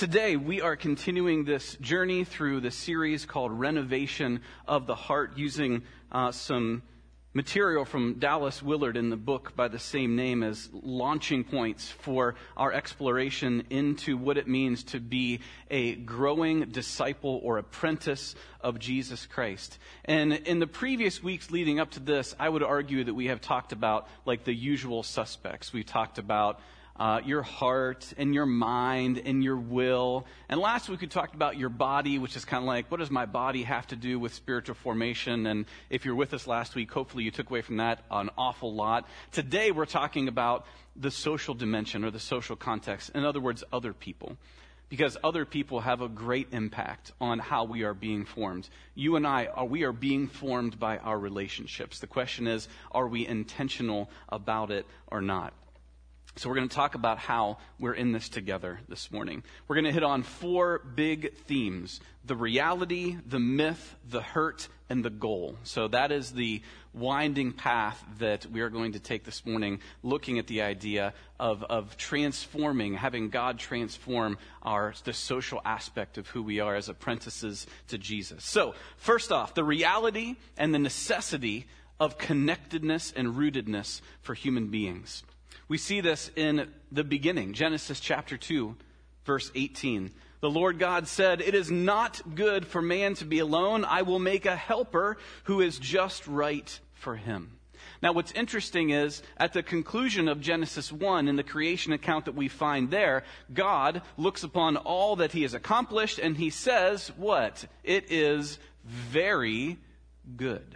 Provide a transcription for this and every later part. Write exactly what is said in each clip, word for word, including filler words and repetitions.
today we are continuing this journey through the series called Renovation of the Heart, using uh, some material from Dallas Willard in the book by the same name as launching points for our exploration into what it means to be a growing disciple or apprentice of Jesus Christ. And in the previous weeks leading up to this, I would argue that we have talked about like the usual suspects. We talked about Uh, your heart and your mind and your will. And last week we talked about your body, which is kind of like, what does my body have to do with spiritual formation? And if you're with us last week, hopefully you took away from that an awful lot. Today we're talking about the social dimension or the social context. In other words, other people. Because other people have a great impact on how we are being formed. You and I, are, we are being formed by our relationships. The question is, are we intentional about it or not? So we're going to talk about how we're in this together this morning. We're going to hit on four big themes: the reality, the myth, the hurt, and the goal. So that is the winding path that we are going to take this morning, looking at the idea of, of transforming, having God transform our the social aspect of who we are as apprentices to Jesus. So first off, the reality and the necessity of connectedness and rootedness for human beings. We see this in the beginning, Genesis chapter two, verse eighteen. The Lord God said, "It is not good for man to be alone. I will make a helper who is just right for him." Now, what's interesting is, at the conclusion of Genesis one, in the creation account that we find there, God looks upon all that he has accomplished, and he says, what? It is very good.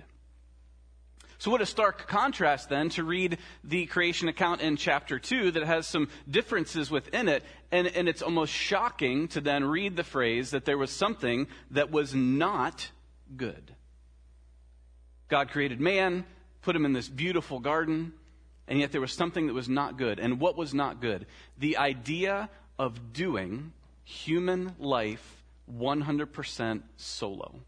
So what a stark contrast then to read the creation account in chapter two that has some differences within it. And, and it's almost shocking to then read the phrase that there was something that was not good. God created man, put him in this beautiful garden, and yet there was something that was not good. And what was not good? The idea of doing human life one hundred percent solo.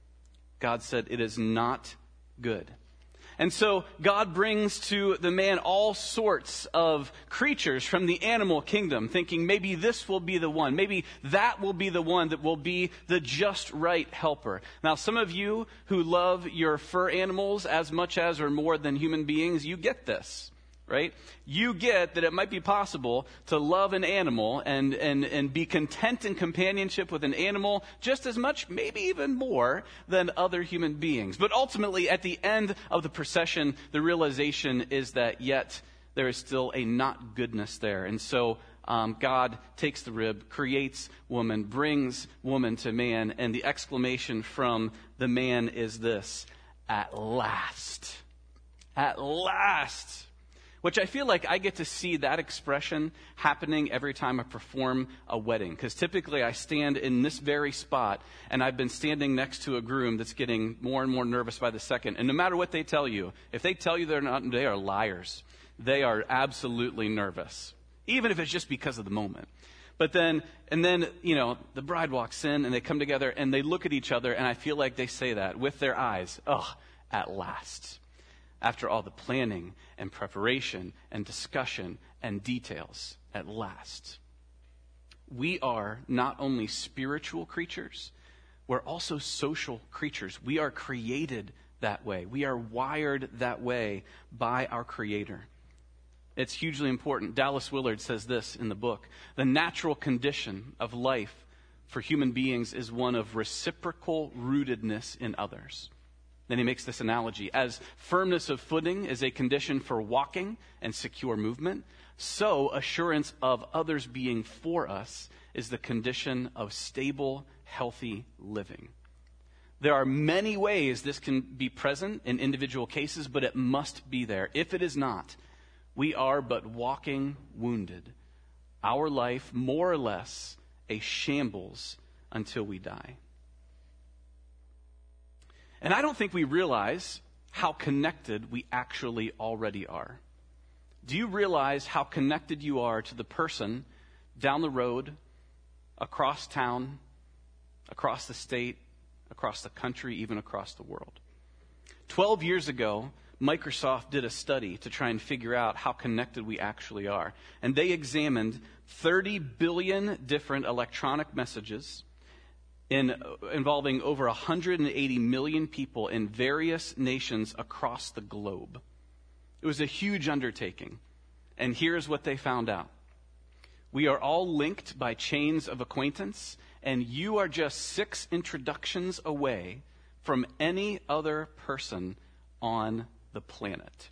God said it is not good. And so God brings to the man all sorts of creatures from the animal kingdom, thinking maybe this will be the one. Maybe that will be the one that will be the just right helper. Now, some of you who love your fur animals as much as or more than human beings, you get this, right? You get that it might be possible to love an animal and, and, and be content in companionship with an animal just as much, maybe even more, than other human beings. But ultimately, at the end of the procession, the realization is that yet there is still a not goodness there. And so um, God takes the rib, creates woman, brings woman to man, and the exclamation from the man is this: at last. At last. Which I feel like I get to see that expression happening every time I perform a wedding. Because typically I stand in this very spot, and I've been standing next to a groom that's getting more and more nervous by the second. And no matter what they tell you, if they tell you they're not, they are liars. They are absolutely nervous. Even if it's just because of the moment. But then, and then, you know, the bride walks in, and they come together, and they look at each other, and I feel like they say that with their eyes. Oh, at last. After all the planning and preparation and discussion and details, at last. We are not only spiritual creatures, we're also social creatures. We are created that way. We are wired that way by our Creator. It's hugely important. Dallas Willard says this in the book: the natural condition of life for human beings is one of reciprocal rootedness in others. Then he makes this analogy. As firmness of footing is a condition for walking and secure movement, so assurance of others being for us is the condition of stable, healthy living. There are many ways this can be present in individual cases, but it must be there. If it is not, we are but walking wounded. Our life, more or less, a shambles until we die. And I don't think we realize how connected we actually already are. Do you realize how connected you are to the person down the road, across town, across the state, across the country, even across the world? Twelve years ago, Microsoft did a study to try and figure out how connected we actually are. And they examined thirty billion different electronic messages in, involving over one hundred eighty million people in various nations across the globe. It was a huge undertaking. And here's what they found out. We are all linked by chains of acquaintance, and you are just six introductions away from any other person on the planet.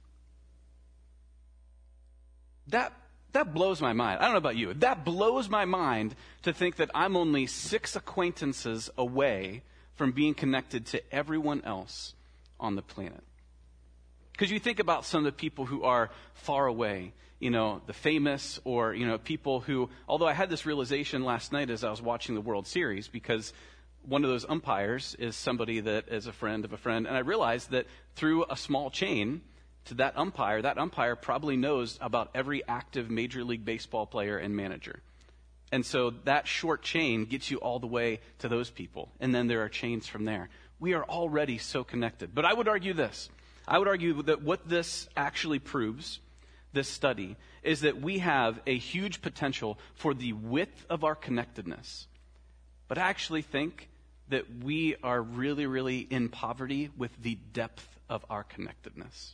That, that blows my mind. I don't know about you. That blows my mind to think that I'm only six acquaintances away from being connected to everyone else on the planet. Because you think about some of the people who are far away, you know, the famous, or, you know, people who, although I had this realization last night as I was watching the World Series, because one of those umpires is somebody that is a friend of a friend, and I realized that through a small chain to that umpire, that umpire probably knows about every active Major League Baseball player and manager. And so that short chain gets you all the way to those people, and then there are chains from there. We are already so connected. But I would argue this. I would argue that what this actually proves, this study, is that we have a huge potential for the width of our connectedness. But I actually think that we are really, really in poverty with the depth of our connectedness.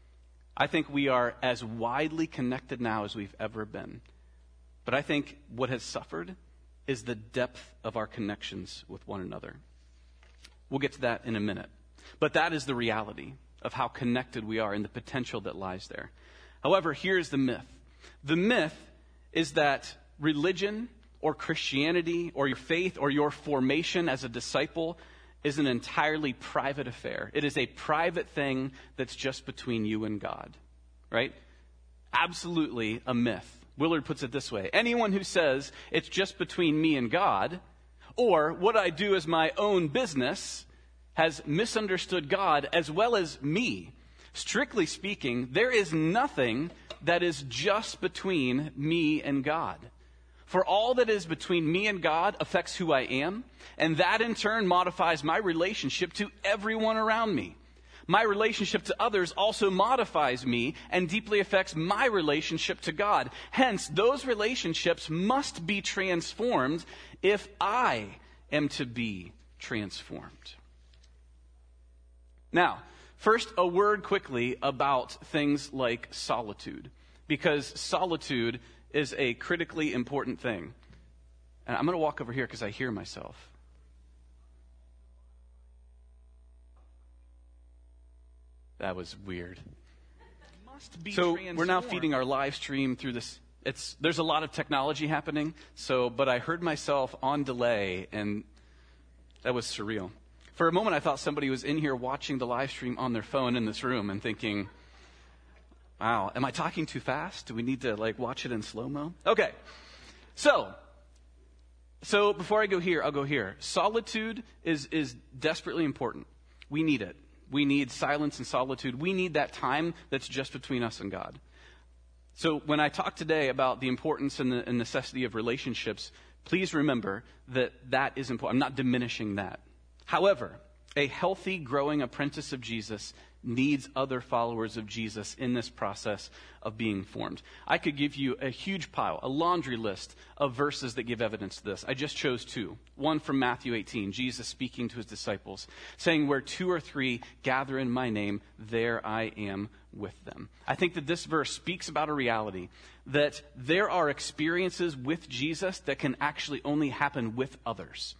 I think we are as widely connected now as we've ever been. But I think what has suffered is the depth of our connections with one another. We'll get to that in a minute. But that is the reality of how connected we are and the potential that lies there. However, here's the myth. The myth is that religion or Christianity or your faith or your formation as a disciple is an entirely private affair. It is a private thing that's just between you and God, right? Absolutely a myth. Willard puts it this way. Anyone who says it's just between me and God, or what I do is my own business, has misunderstood God as well as me. Strictly speaking, there is nothing that is just between me and God. For all that is between me and God affects who I am, and that in turn modifies my relationship to everyone around me. My relationship to others also modifies me and deeply affects my relationship to God. Hence, those relationships must be transformed if I am to be transformed. Now, first, a word quickly about things like solitude, because solitude is a critically important thing. And I'm going to walk over here because I hear myself. That was weird. Must be so we're now feeding our live stream through this. It's there's a lot of technology happening. So, but I heard myself on delay, and that was surreal. For a moment, I thought somebody was in here watching the live stream on their phone in this room and thinking, wow, am I talking too fast? Do we need to like watch it in slow-mo? Okay. So, so before I go here, I'll go here. Solitude is, is desperately important. We need it. We need silence and solitude. We need that time that's just between us and God. So when I talk today about the importance and the and necessity of relationships, please remember that that is important. I'm not diminishing that. However, a healthy, growing apprentice of Jesus needs other followers of Jesus in this process of being formed. I could give you a huge pile, a laundry list of verses that give evidence to this. I just chose two. One from Matthew eighteen, Jesus speaking to his disciples, saying, where two or three gather in my name, there I am with them. I think that this verse speaks about a reality that there are experiences with Jesus that can actually only happen with others.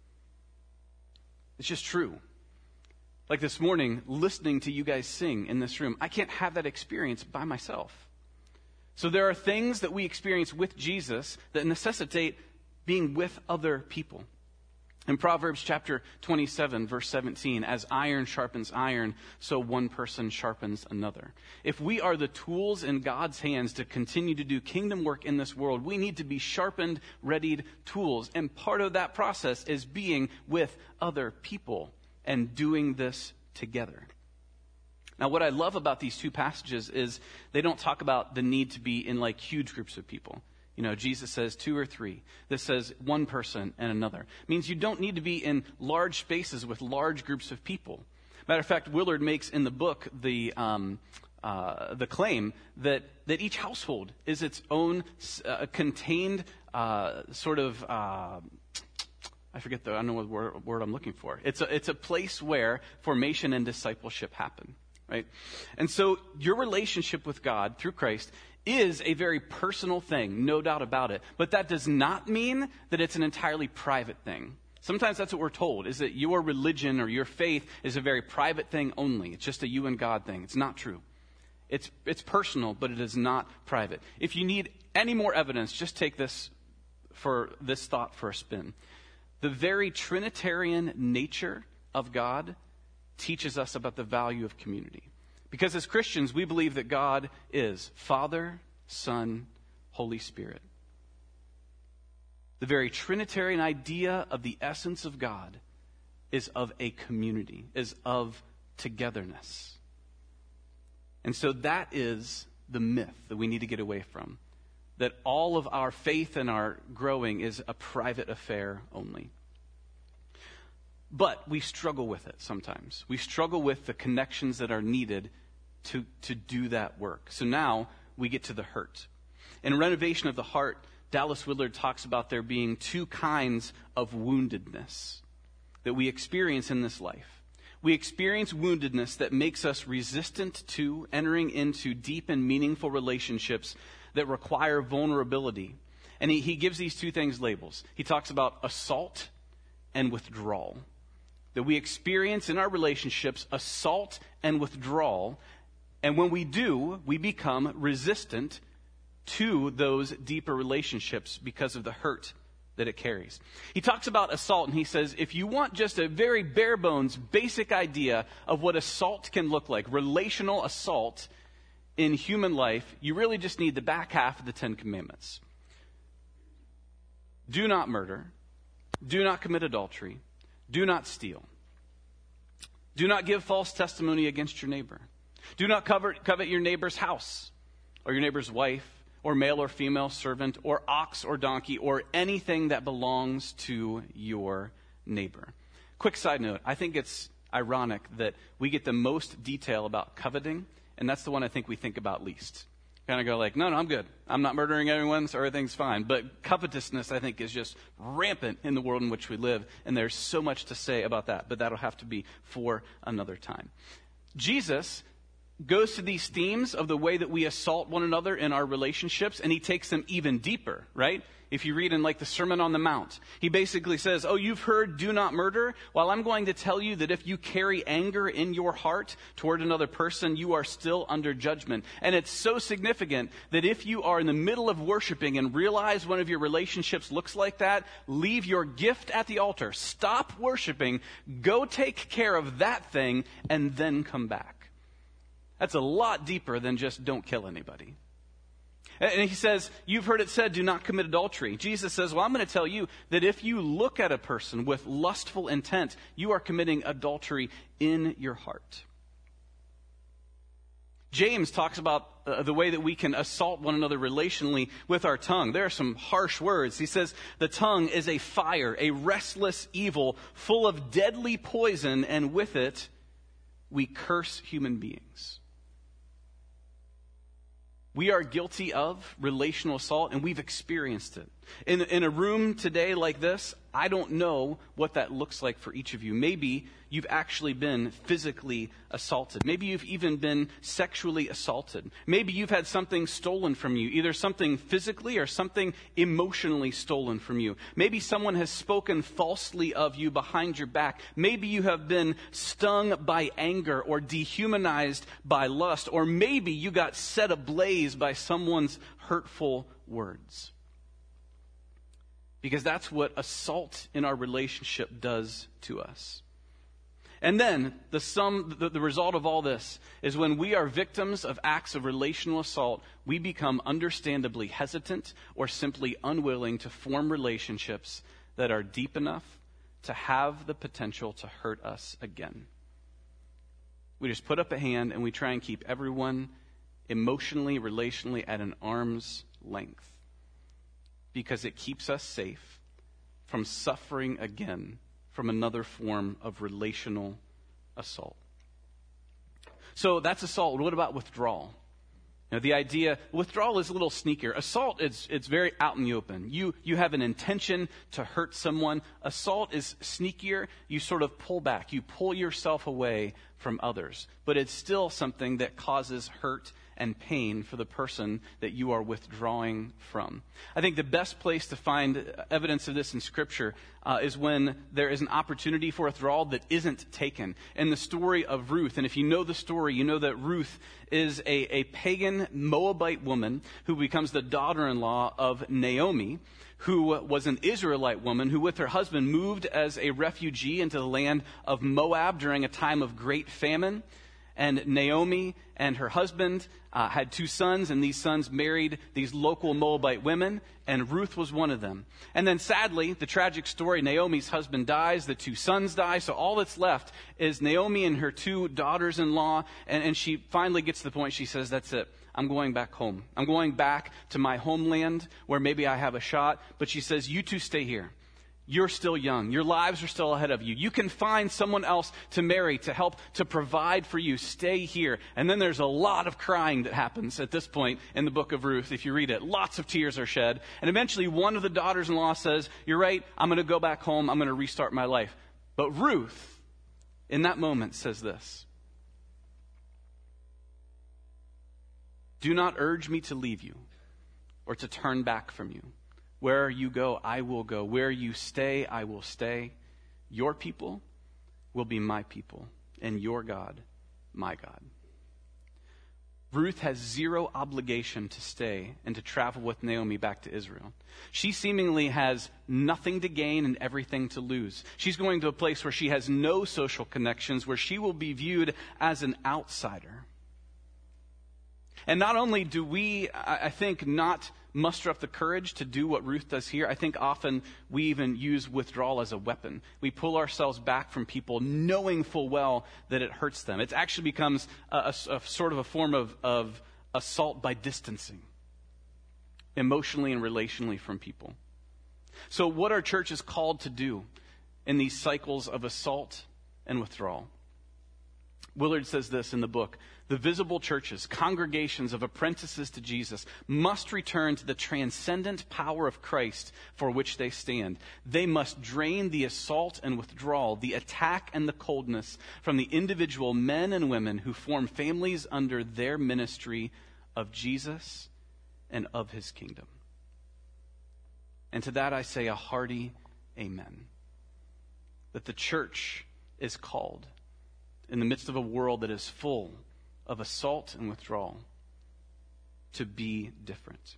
It's just true. Like this morning, listening to you guys sing in this room, I can't have that experience by myself. So there are things that we experience with Jesus that necessitate being with other people. In Proverbs chapter twenty-seven, verse seventeen, as iron sharpens iron, so one person sharpens another. If we are the tools in God's hands to continue to do kingdom work in this world, we need to be sharpened, readied tools. And part of that process is being with other people and doing this together. Now, what I love about these two passages is they don't talk about the need to be in like huge groups of people. You know, Jesus says two or three. This says one person and another. It means you don't need to be in large spaces with large groups of people. Matter of fact, Willard makes in the book the um, uh, the claim that that each household is its own uh, contained uh, sort of uh, I forget the I don't know what word, word I'm looking for. It's a it's a place where formation and discipleship happen, right? And so your relationship with God through Christ is a very personal thing, no doubt about it. But that does not mean that it's an entirely private thing. Sometimes that's what we're told, is that your religion or your faith is a very private thing only. It's just a you and God thing. It's not true. It's it's personal, but it is not private. If you need any more evidence, just take this for this thought for a spin. The very Trinitarian nature of God teaches us about the value of community. Because as Christians, we believe that God is Father, Son, Holy Spirit. The very Trinitarian idea of the essence of God is of a community, is of togetherness. And so that is the myth that we need to get away from. That all of our faith and our growing is a private affair only. But we struggle with it sometimes. We struggle with the connections that are needed to, to do that work. So now we get to the hurt. In Renovation of the Heart, Dallas Willard talks about there being two kinds of woundedness that we experience in this life. We experience woundedness that makes us resistant to entering into deep and meaningful relationships that require vulnerability. And he, he gives these two things labels. He talks about assault and withdrawal. That we experience in our relationships assault and withdrawal. And when we do, we become resistant to those deeper relationships because of the hurt that it carries. He talks about assault and he says, if you want just a very bare bones, basic idea of what assault can look like, relational assault in human life, you really just need the back half of the Ten Commandments. Do not murder. Do not commit adultery. Do not steal. Do not give false testimony against your neighbor. Do not covet, covet your neighbor's house or your neighbor's wife or male or female servant or ox or donkey or anything that belongs to your neighbor. Quick side note, I think it's ironic that we get the most detail about coveting, and that's the one I think we think about least. Kind of go like, no, no, I'm good. I'm not murdering anyone, so everything's fine. But covetousness, I think, is just rampant in the world in which we live. And there's so much to say about that, but that'll have to be for another time. Jesus goes to these themes of the way that we assault one another in our relationships, and he takes them even deeper, right? If you read in like the Sermon on the Mount, he basically says, oh, you've heard do not murder? Well, I'm going to tell you that if you carry anger in your heart toward another person, you are still under judgment. And it's so significant that if you are in the middle of worshiping and realize one of your relationships looks like that, leave your gift at the altar. Stop worshiping, go take care of that thing, and then come back. That's a lot deeper than just don't kill anybody. And he says, you've heard it said, do not commit adultery. Jesus says, well, I'm going to tell you that if you look at a person with lustful intent, you are committing adultery in your heart. James talks about uh, the way that we can assault one another relationally with our tongue. There are some harsh words. He says, the tongue is a fire, a restless evil, full of deadly poison, and with it, we curse human beings. We are guilty of relational assault, and we've experienced it. In, in a room today like this, I don't know what that looks like for each of you. Maybe you've actually been physically assaulted. Maybe you've even been sexually assaulted. Maybe you've had something stolen from you, either something physically or something emotionally stolen from you. Maybe someone has spoken falsely of you behind your back. Maybe you have been stung by anger or dehumanized by lust. Or maybe you got set ablaze by someone's hurtful words. Because that's what assault in our relationship does to us. And then the sum, the, the result of all this is when we are victims of acts of relational assault, we become understandably hesitant or simply unwilling to form relationships that are deep enough to have the potential to hurt us again. We just put up a hand and we try and keep everyone emotionally, relationally at an arm's length. Because it keeps us safe from suffering again from another form of relational assault. So that's assault. What about withdrawal? You know, the idea, withdrawal is a little sneakier. Assault, it's, it's very out in the open. You, you have an intention to hurt someone. Assault is sneakier. You sort of pull back. You pull yourself away from others. But it's still something that causes hurt and pain for the person that you are withdrawing from. I think the best place to find evidence of this in Scripture uh, is when there is an opportunity for withdrawal that isn't taken. In the story of Ruth, and if you know the story, you know that Ruth is a, a pagan Moabite woman who becomes the daughter-in-law of Naomi, who was an Israelite woman who with her husband moved as a refugee into the land of Moab during a time of great famine. And Naomi and her husband uh, had two sons, and these sons married these local Moabite women, and Ruth was one of them. And then sadly, the tragic story, Naomi's husband dies, the two sons die, so all that's left is Naomi and her two daughters-in-law, and, and she finally gets to the point, she says, that's it. I'm going back home. I'm going back to my homeland where maybe I have a shot. But she says, you two stay here. You're still young. Your lives are still ahead of you. You can find someone else to marry, to help, to provide for you. Stay here. And then there's a lot of crying that happens at this point in the book of Ruth, if you read it. Lots of tears are shed. And eventually one of the daughters-in-law says, you're right, I'm going to go back home. I'm going to restart my life. But Ruth, in that moment, says this. Do not urge me to leave you or to turn back from you. Where you go, I will go. Where you stay, I will stay. Your people will be my people, and your God, my God. Ruth has zero obligation to stay and to travel with Naomi back to Israel. She seemingly has nothing to gain and everything to lose. She's going to a place where she has no social connections, where she will be viewed as an outsider. And not only do we, I think, not muster up the courage to do what Ruth does here, I think often we even use withdrawal as a weapon. We pull ourselves back from people knowing full well that it hurts them. It actually becomes a, a, a sort of a form of, of assault by distancing, emotionally and relationally from people. So what our church is called to do in these cycles of assault and withdrawal. Willard says this in the book, the visible churches, congregations of apprentices to Jesus, must return to the transcendent power of Christ for which they stand. They must drain the assault and withdrawal, the attack and the coldness from the individual men and women who form families under their ministry of Jesus and of his kingdom. And to that I say a hearty amen. That the church is called in the midst of a world that is full of assault and withdrawal, to be different.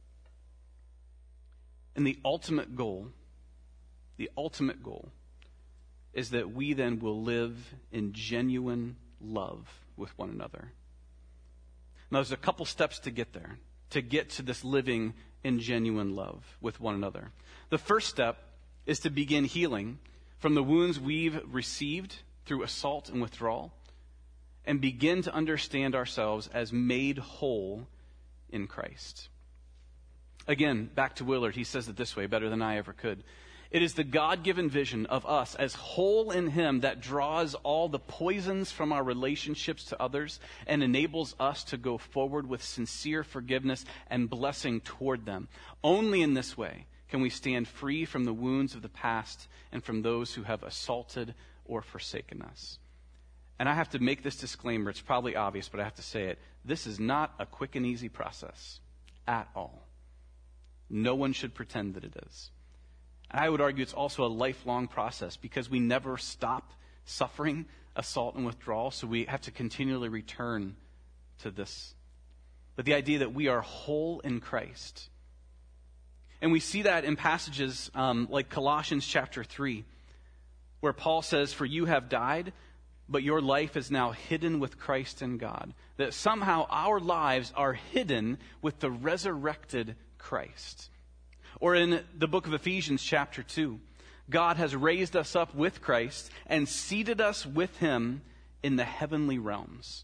And the ultimate goal, the ultimate goal, is that we then will live in genuine love with one another. Now, there's a couple steps to get there, to get to this living in genuine love with one another. The first step is to begin healing from the wounds we've received through assault and withdrawal, and begin to understand ourselves as made whole in Christ. Again, back to Willard, he says it this way better than I ever could. It is the God-given vision of us as whole in him that draws all the poisons from our relationships to others and enables us to go forward with sincere forgiveness and blessing toward them. Only in this way can we stand free from the wounds of the past and from those who have assaulted or forsaken us. And I have to make this disclaimer. It's probably obvious, but I have to say it. This is not a quick and easy process at all. No one should pretend that it is. And I would argue it's also a lifelong process because we never stop suffering assault and withdrawal, so we have to continually return to this. But the idea that we are whole in Christ. And we see that in passages um, like Colossians chapter three, where Paul says, for you have died, but your life is now hidden with Christ in God. That somehow our lives are hidden with the resurrected Christ. Or in the book of Ephesians chapter two, God has raised us up with Christ and seated us with him in the heavenly realms.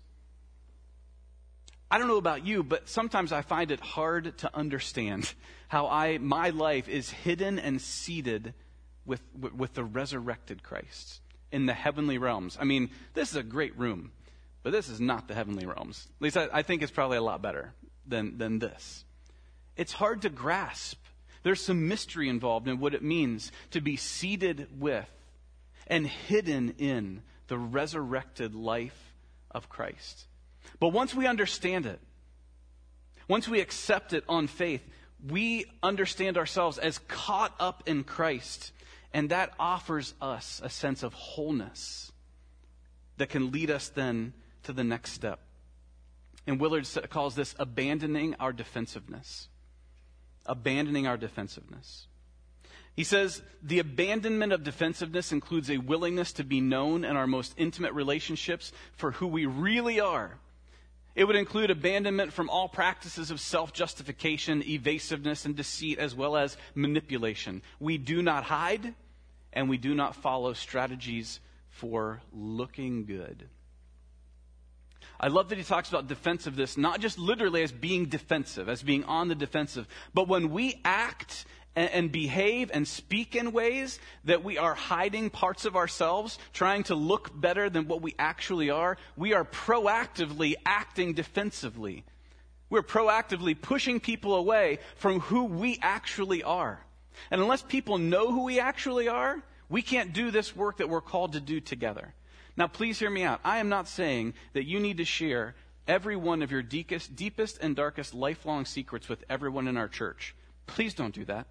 I don't know about you, but sometimes I find it hard to understand how I my life is hidden and seated with, with the resurrected Christ in the heavenly realms. I mean, this is a great room. but this is not the heavenly realms. At least I, I think it's probably a lot better than, than this. It's hard to grasp. There's some mystery involved in what it means to be seated with and hidden in the resurrected life of Christ. But once we understand it, once we accept it on faith, we understand ourselves as caught up in Christ, and that offers us a sense of wholeness that can lead us then to the next step. And Willard calls this abandoning our defensiveness. Abandoning our defensiveness. He says, the abandonment of defensiveness includes a willingness to be known in our most intimate relationships for who we really are. It would include abandonment from all practices of self-justification, evasiveness, and deceit, as well as manipulation. We do not hide, and we do not follow strategies for looking good. I love that he talks about defensiveness, not just literally as being defensive, as being on the defensive, but when we act and, and behave and speak in ways that we are hiding parts of ourselves, trying to look better than what we actually are, we are proactively acting defensively. We're proactively pushing people away from who we actually are. And unless people know who we actually are, we can't do this work that we're called to do together. Now, please hear me out. I am not saying that you need to share every one of your deepest, deepest and darkest lifelong secrets with everyone in our church. Please don't do that.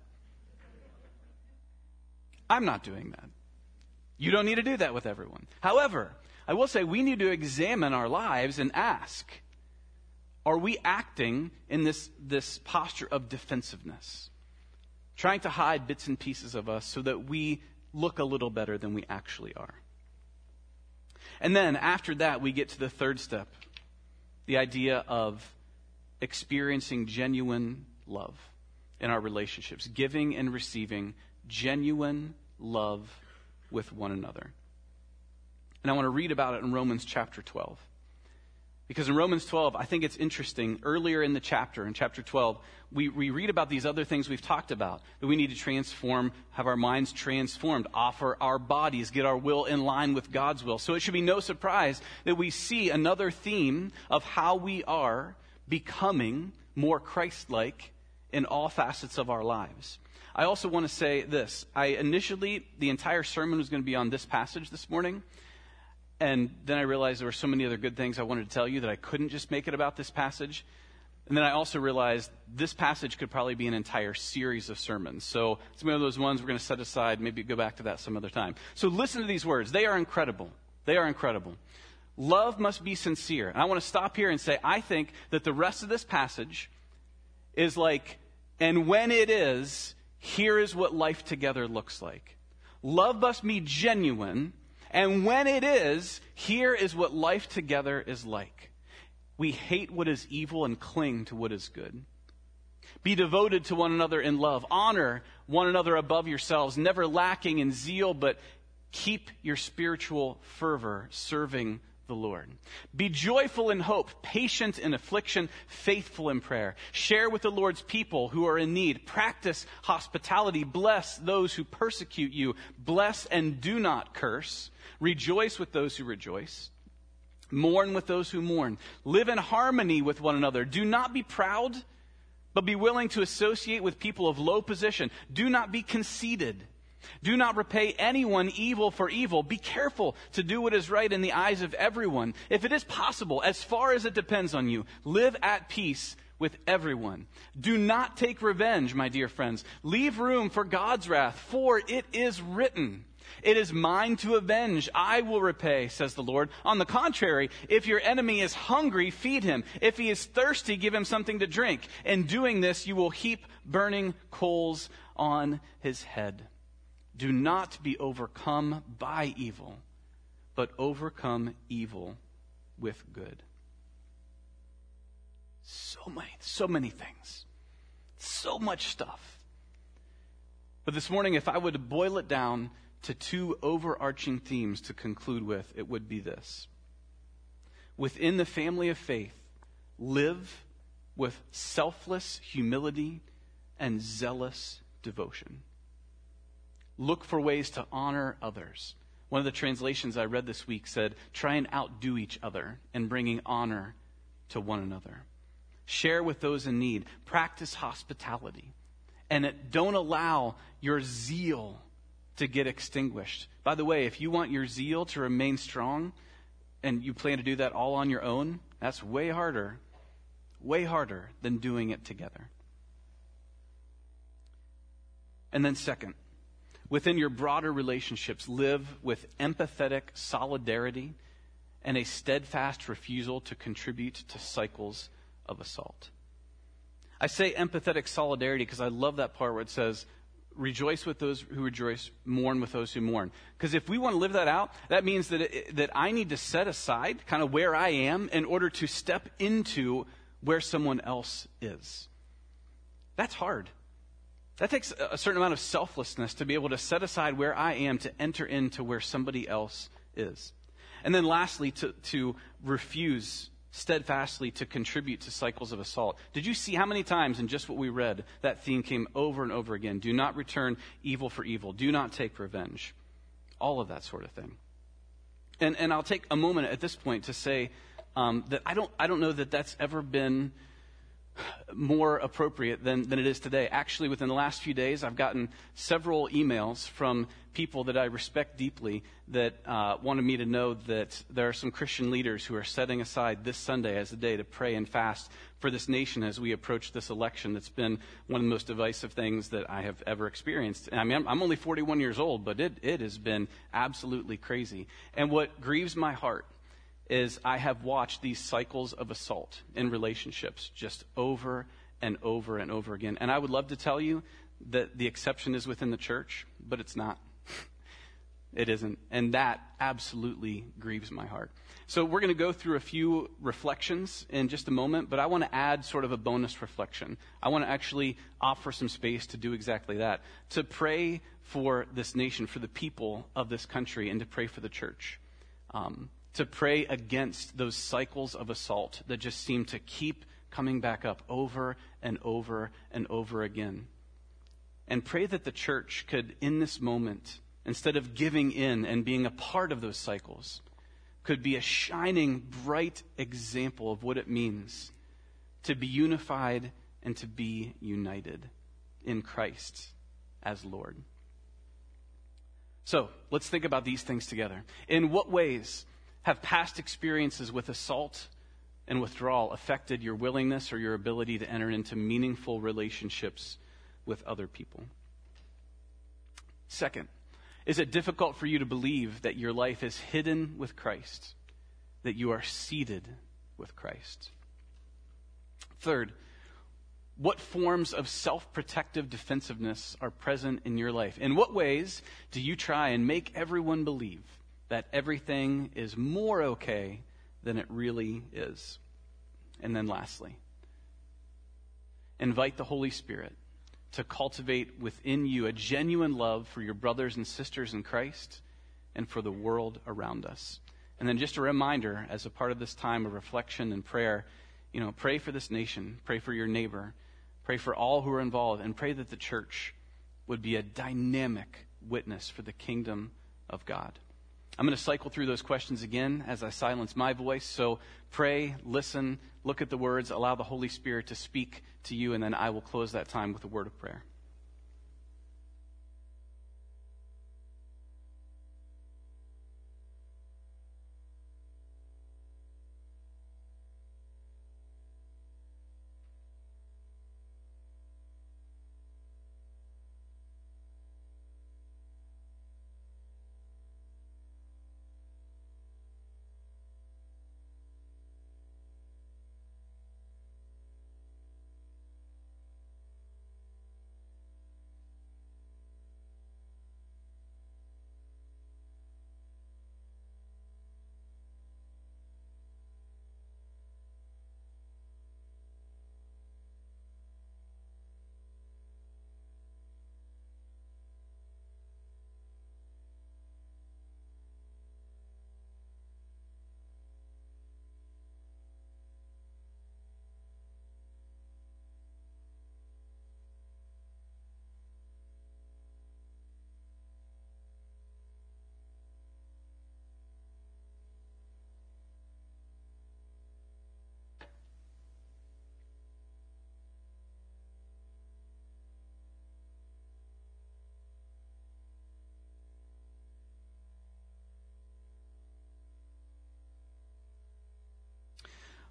I'm not doing that. You don't need to do that with everyone. However, I will say we need to examine our lives and ask, are we acting in this, this posture of defensiveness? Trying to hide bits and pieces of us so that we look a little better than we actually are. And then after that, we get to the third step, the idea of experiencing genuine love in our relationships, giving and receiving genuine love with one another. And I want to read about it in Romans chapter twelve. Because in Romans twelve, I think it's interesting, earlier in the chapter, in chapter twelve, we, we read about these other things we've talked about, that we need to transform, have our minds transformed, offer our bodies, get our will in line with God's will. So it should be no surprise that we see another theme of how we are becoming more Christ-like in all facets of our lives. I also want to say this. I initially, the entire sermon was going to be on this passage this morning. And then I realized there were so many other good things I wanted to tell you that I couldn't just make it about this passage. And then I also realized this passage could probably be an entire series of sermons. So it's one of those ones we're going to set aside, maybe go back to that some other time. So listen to these words. They are incredible. They are incredible. Love must be sincere. And I want to stop here and say, I think that the rest of this passage is like, and when it is, here is what life together looks like. Love must be genuine. And when it is, here is what life together is like. We hate what is evil and cling to what is good. Be devoted to one another in love. Honor one another above yourselves, never lacking in zeal, but keep your spiritual fervor serving the Lord. Be joyful in hope, patient in affliction, faithful in prayer. Share with the Lord's people who are in need. Practice hospitality. Bless those who persecute you. Bless and do not curse. Rejoice with those who rejoice. Mourn with those who mourn. Live in harmony with one another. Do not be proud, but be willing to associate with people of low position. Do not be conceited. Do not repay anyone evil for evil. Be careful to do what is right in the eyes of everyone. If it is possible, as far as it depends on you, live at peace with everyone. Do not take revenge, my dear friends. Leave room for God's wrath, for it is written, "It is mine to avenge. I will repay," says the Lord. On the contrary, if your enemy is hungry, feed him. If he is thirsty, give him something to drink. In doing this, you will heap burning coals on his head. Do not be overcome by evil, but overcome evil with good. So many, so many things. So much stuff. But this morning, if I were to boil it down to two overarching themes to conclude with, it would be this. Within the family of faith, live with selfless humility and zealous devotion. Look for ways to honor others One of the translations I read this week said, try and outdo each other in bringing honor to one another. Share with those in need. Practice hospitality. And it, don't allow your zeal to get extinguished. By the way, if you want your zeal to remain strong and you plan to do that all on your own, that's way harder, way harder than doing it together. And then second, within your broader relationships, live with empathetic solidarity and a steadfast refusal to contribute to cycles of assault. I say empathetic solidarity because I love that part where it says, rejoice with those who rejoice, mourn with those who mourn. Because if we want to live that out, that means that it, that I need to set aside kind of where I am in order to step into where someone else is. That's hard. That takes a certain amount of selflessness to be able to set aside where I am to enter into where somebody else is. And then lastly, to, to refuse steadfastly to contribute to cycles of assault. Did you see how many times in just what we read that theme came over and over again? Do not return evil for evil. Do not take revenge. All of that sort of thing. And and I'll take a moment at this point to say um, that I don't I don't know that that's ever been more appropriate than, than it is today. Actually, within the last few days, I've gotten several emails from people that I respect deeply that uh, wanted me to know that there are some Christian leaders who are setting aside this Sunday as a day to pray and fast for this nation as we approach this election that's been one of the most divisive things that I have ever experienced. And I mean, I'm, I'm only forty-one years old, but it, it has been absolutely crazy. And what grieves my heart is I have watched these cycles of assault in relationships just over and over and over again. And I would love to tell you that the exception is within the church, but it's not. It isn't. And that absolutely grieves my heart. So we're going to go through a few reflections in just a moment, but I want to add sort of a bonus reflection. I want to actually offer some space to do exactly that, to pray for this nation, for the people of this country, and to pray for the church. Um, to pray against those cycles of assault that just seem to keep coming back up over and over and over again. And pray that the church could, in this moment, instead of giving in and being a part of those cycles, could be a shining, bright example of what it means to be unified and to be united in Christ as Lord. So, let's think about these things together. In what ways have past experiences with assault and withdrawal affected your willingness or your ability to enter into meaningful relationships with other people? Second, is it difficult for you to believe that your life is hidden with Christ, that you are seated with Christ? Third, what forms of self-protective defensiveness are present in your life? In what ways do you try and make everyone believe that everything is more okay than it really is? And then lastly, invite the Holy Spirit to cultivate within you a genuine love for your brothers and sisters in Christ and for the world around us. And then just a reminder, as a part of this time of reflection and prayer, you know, pray for this nation, pray for your neighbor, pray for all who are involved, and pray that the church would be a dynamic witness for the kingdom of God. I'm going to cycle through those questions again as I silence my voice. So pray, listen, look at the words, allow the Holy Spirit to speak to you, and then I will close that time with a word of prayer.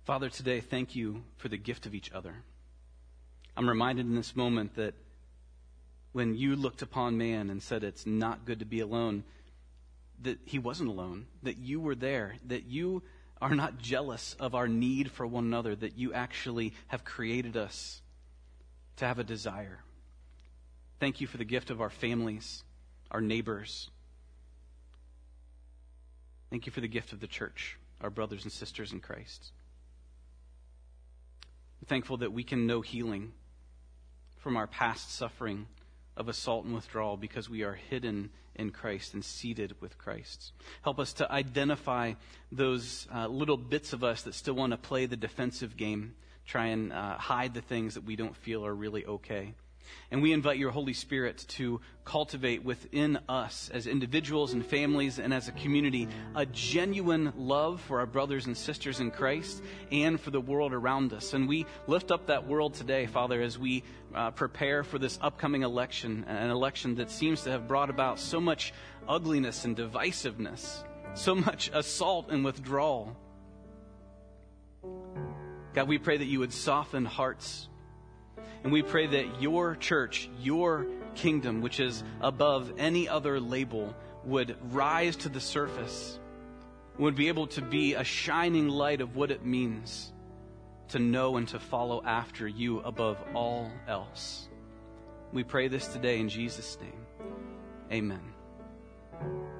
Father, today, thank you for the gift of each other. I'm reminded in this moment that when you looked upon man and said it's not good to be alone, that he wasn't alone, that you were there, that you are not jealous of our need for one another, that you actually have created us to have a desire. Thank you for the gift of our families, our neighbors. Thank you for the gift of the church, our brothers and sisters in Christ. I'm thankful that we can know healing from our past suffering of assault and withdrawal because we are hidden in Christ and seated with Christ. Help us to identify those uh, little bits of us that still want to play the defensive game, try and uh, hide the things that we don't feel are really okay. And we invite your Holy Spirit to cultivate within us as individuals and families and as a community a genuine love for our brothers and sisters in Christ and for the world around us. And we lift up that world today, Father, as we uh, prepare for this upcoming election, an election that seems to have brought about so much ugliness and divisiveness, so much assault and withdrawal. God, we pray that you would soften hearts. And we pray that your church, your kingdom, which is above any other label, would rise to the surface, would be able to be a shining light of what it means to know and to follow after you above all else. We pray this today in Jesus' name. Amen.